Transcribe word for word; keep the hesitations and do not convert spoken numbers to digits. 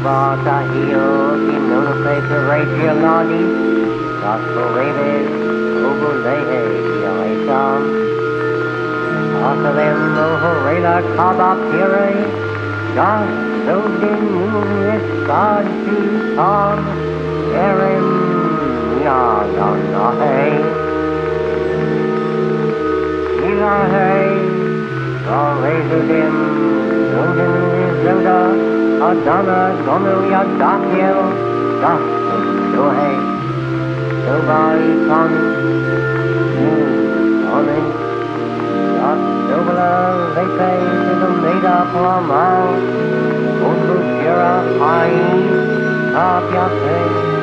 Santa Hio, Kimono Paper, Regionali, Gospel Raven, Ogulehe, Yaisam, Asalem, Ohorela, Kaba Pire, Gas, Zodin, Munis, God, to Tom, Erim, Yaganahe, Ilahe, Zorezudim, Zodin, Zoda, Adana, Gomelia, Dakiel, Das, Dohe, Sobai, Kon, Mu, Omen, Das, Dobala, Lepe, Sidameda, Palamal, Undu, Shira, Hai, Tapyate,